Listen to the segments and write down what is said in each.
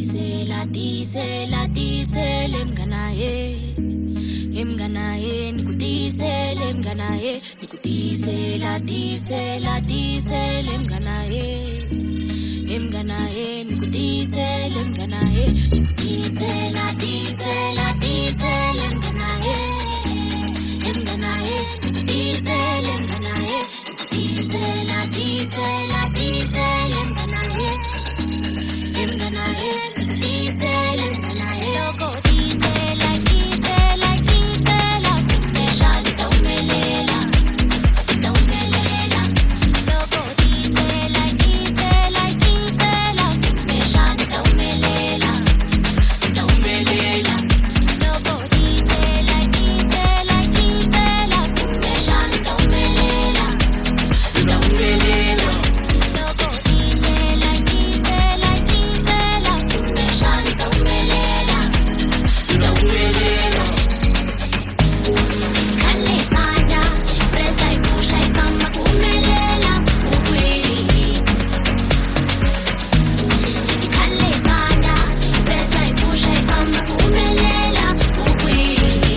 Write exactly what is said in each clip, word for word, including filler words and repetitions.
Tisela, tisela, tisela mnganaye. Mnganaye nikutisela mnganaye. Nikutisela, tisela, tisela mnganaye. Mnganaye nikutisela mnganaye. Tisela, tisela, tisela mnganaye. Mnganaye nikutisela mnganaye. Tisela, tisela, tisela mnganaye. Mnganaye tisela mnganaye. Loko tisela, tisela, tisela. Meshali taumelela, taumelela. Loko tisela, tisela, tisela. Meshali taumelela, taumelela. Loko tisela, tisela, tisela. Meshali taumelela, taumelela. Loko tisela, tisela, tisela. Meshali taumelela, taumelela. Kale kanda, presa y pusha y kama kumelela, ukweli. Kale kanda, presa y pusha y kama kumelela, ukweli.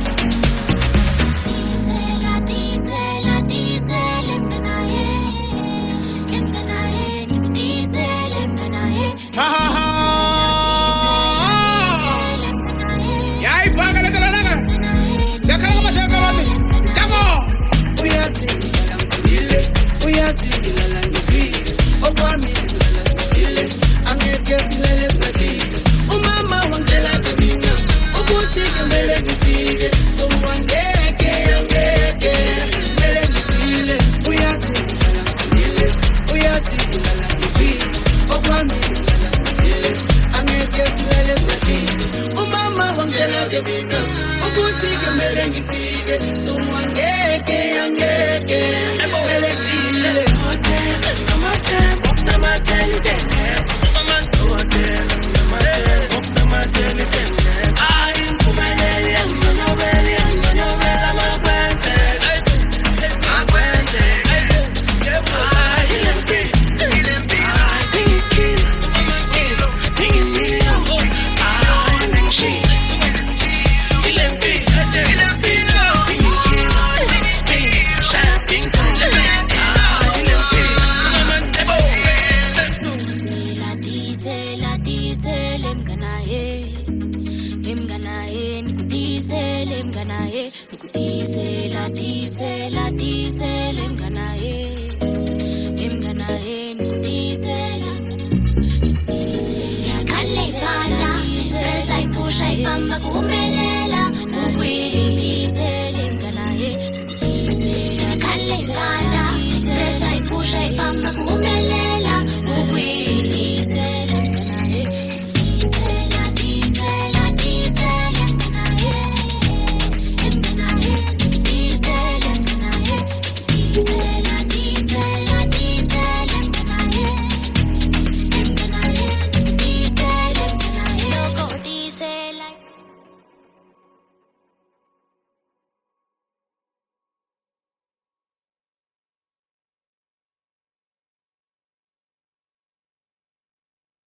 Tisela, tisela, tisela mnganaye. Mnganaye nikutisela mnganaye. Ha ha ha! Tisela mnganaye. Yayifaka le nto siyakhala ngamatheka wami. Tako! Uyazingilala ngilile, uyazingilala ngizwile, okwami ngilala singile, angeke silale sibahlile. Umama wangitshela mina ukuthi kumele ngifike, so angeke angeke kumele ngifile. Uyazingilala ngilile, uyazingilala ngizwile, okwami ngilala singile, angeke silale sibahlile. Umama wangitshela mina ukuthi kumele ngifike, so angeke angeke kumele ngifile. Tisela, tisela, tisela mnganaye. Mnganaye nikutisela mnganaye. Nikutisela, tisela, tisela mnganaye. Mnganaye nikutisela. Kale kanda, presa y pusha y kama kumelela, ukweli. Tisela